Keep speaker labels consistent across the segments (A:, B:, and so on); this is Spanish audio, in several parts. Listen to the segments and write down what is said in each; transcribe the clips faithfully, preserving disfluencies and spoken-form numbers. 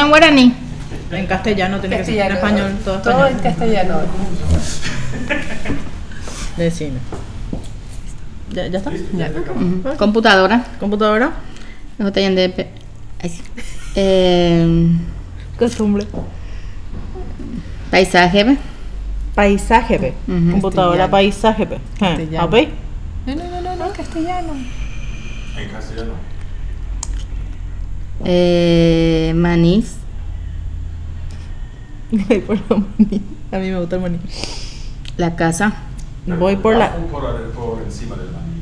A: en guaraní.
B: En castellano tiene que ser, en
C: Castellano.
B: español, todo
C: Todo en
B: español.
C: castellano.
B: Decime. ¿Ya, ya está?
C: Ya.
A: Ujú. Computadora.
B: ¿Computadora?
A: Luego te de pe- ay, sí. Eh,
B: Costumbre.
A: paisaje. ¿Ve?
B: Paisaje, pe.
A: Ujú.
B: Computadora,
C: Castellano.
B: paisaje, pe.
C: Castellano.
B: ¿Ah, pe?
C: No, no, no, no, no, castellano.
D: En castellano.
A: Eh, manís.
B: Voy por la maní. A mí me gusta el maní.
A: La casa.
B: Voy por la...
D: Bajo, Por, por encima del maní.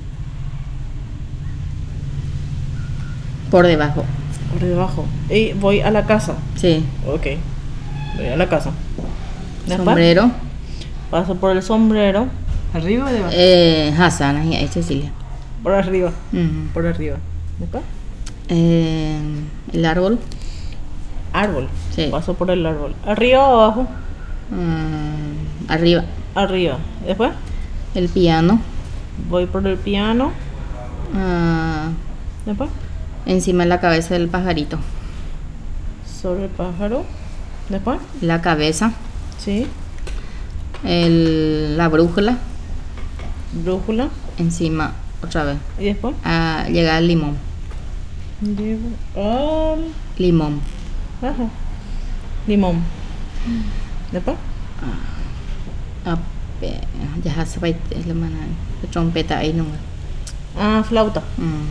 A: Por debajo.
B: Por debajo. Y voy a la casa.
A: Sí.
B: Ok. Voy a la casa. Después,
A: Sombrero.
B: paso por el sombrero.
C: ¿Arriba o debajo?
A: Eh, Hassan. Ahí, ahí, Cecilia.
B: Por arriba.
A: Ujú.
B: Por arriba. Después,
A: Eh, el árbol.
B: árbol.
A: Sí.
B: Paso por el árbol. Arriba o abajo.
A: Mm, arriba.
B: Arriba. Después,
A: El piano.
B: voy por el piano.
A: Ah,
B: Después,
A: encima de la cabeza del pajarito.
B: sobre el pájaro. Después,
A: La cabeza.
B: sí.
A: El, la brújula.
B: Brújula.
A: Encima. Otra vez.
B: Y después,
A: Ah, llega el limón.
B: llevo al...
A: Limón.
B: Ajá. Limón. Después,
A: Ah, pe- ya se va a la mano. La trompeta ahí no.
B: ah, flauta.
A: Mm.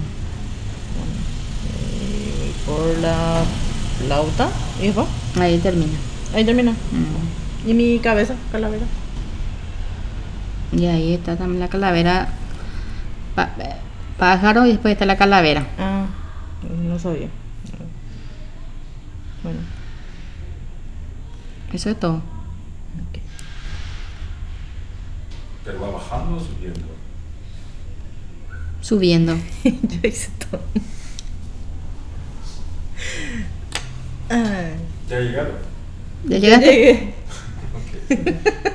B: Y voy por la flauta. Y después,
A: Ahí termina.
B: ahí termina.
A: Mm.
B: Y mi cabeza, calavera.
A: Y ahí está también la calavera. Pa- eh, pájaro y después está la calavera.
B: Ah, no sabía. Bueno,
A: Eso es todo.
B: ok.
D: Pero va bajando o subiendo.
A: Subiendo.
B: Yo hice todo. Ay,
D: ¿Ya ha llegado?
A: ¿Ya
B: ya
A: llegaste?
B: llegué.
D: Ok.